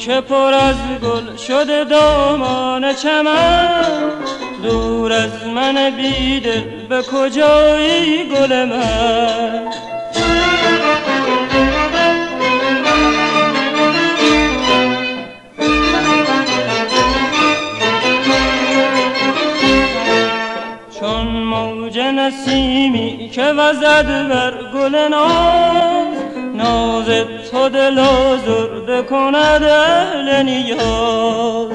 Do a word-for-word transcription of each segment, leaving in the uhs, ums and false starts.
که پر از گل شده دامان چمن، دور از من بیدل به کجایی گل من؟ چون موج نسیمی که وزد بر گل ناز، ناز تو دل آزرده کند اهل نیاز.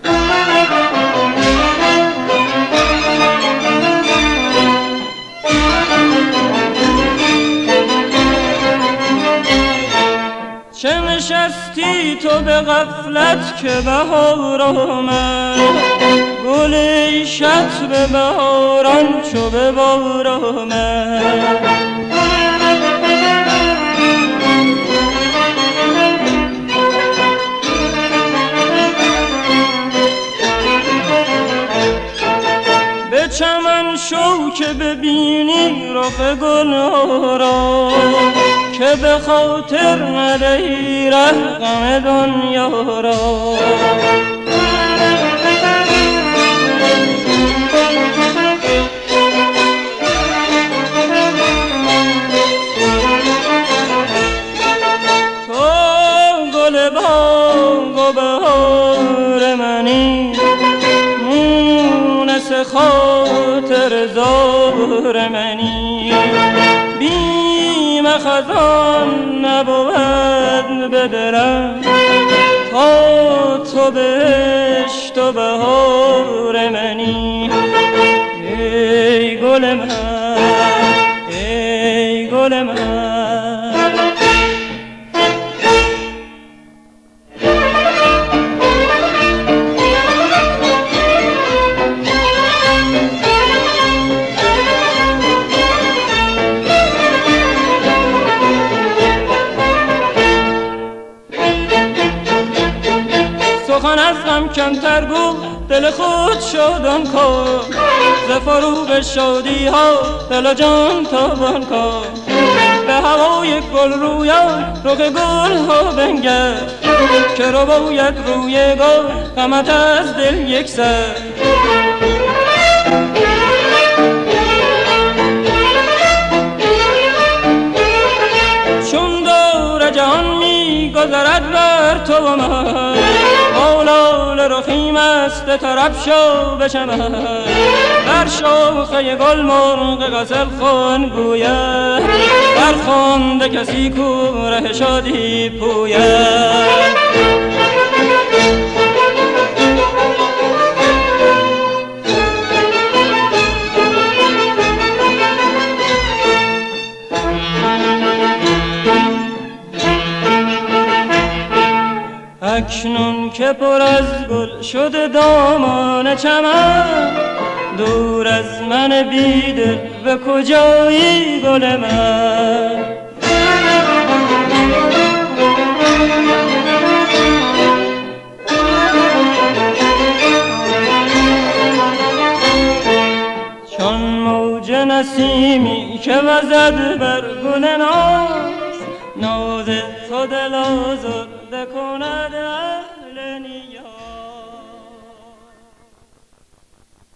چه نشستی تو به غفلت که بهار آمد، گل عیشت به بهاران چو به بار آمد. به چمن شو که ببینی رخ گلها را، که به خاطر ندهی ره غم دنیا را. تو گل باغ و بهار منی، مونس خاطر زار منی. بیم خزان نبود به دلم، تا تو بهشت و بهار منی. ای گل من، ای گل من. سخن از غم کمتر گو، دل خود شادان کن. ز فروغ شادی ها دل و جان تابان کن. به هوای گل رویان رخ گل ها بنگر، که رو باید روی گل غمت از دل یک سر. چون دور جهان می گذرد بر تو و من، لال رخی مست طرب شو به چمن. بر شاخه گل مرغ غزل خوان گوید، بر خوانده کسی کو ره شادی پوید. اکنون که پر از گل شده دامان چمن، دور از من بیدل به کجایی گل من؟ چون موج نسیمی که وزد بر گل ناز، ناز تو دل آزرده کند.